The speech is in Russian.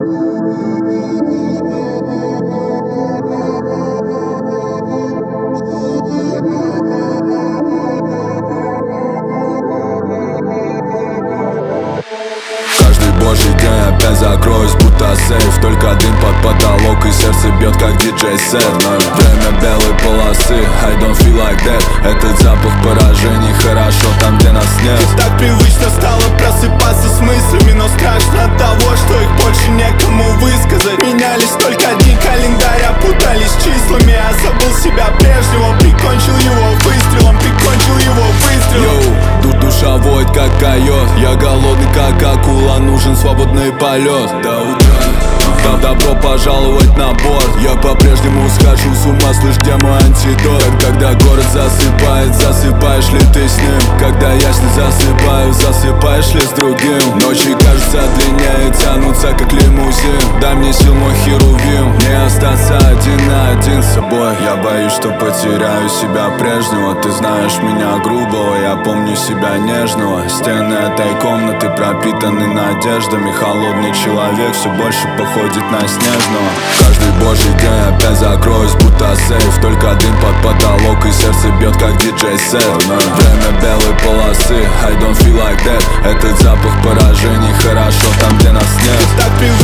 Каждый божий день опять закроюсь, будто сейф. Только дым под потолок и сердце бьет, как диджей-сет. Время белой полосы, I don't feel like that. Этот запах поражений хорошо там, где нас нет. И так привычно стало просыпаться с мыслями, но страшно от того, что их больше некому высказать. Менялись только дни календаря, путались числами. Я забыл себя прежнего, прикончил его выстрелом, прикончил его выстрелом. Йоу, душа воет, как койот. Я голодный, как акула, нужен свободный полет. До утра. Добро пожаловать на борт. Я по-прежнему схожу с ума, слышь, где мой антидот? Когда город засыпает, засыпаешь ли ты с ним? Когда я с ним засыпаю, засыпаешь ли с другим? Ночи, кажется, длиннее, тянутся, как лимузин. Дай мне сил, мой херувим, не остаться один на один с собой. Я боюсь, что потеряю себя прежнего. Ты знаешь меня грубого, я помню себя нежного. Стены этой комнаты пропитаны надеждами. Холодный человек все больше походит на снежного. Каждый божий день опять закроюсь, будто сейф. Только дым под потолок и сердце бьет, как диджей-сет. Время белой полосы, I don't feel like that. Этот запах поражений хорошо там, где нас нет. И так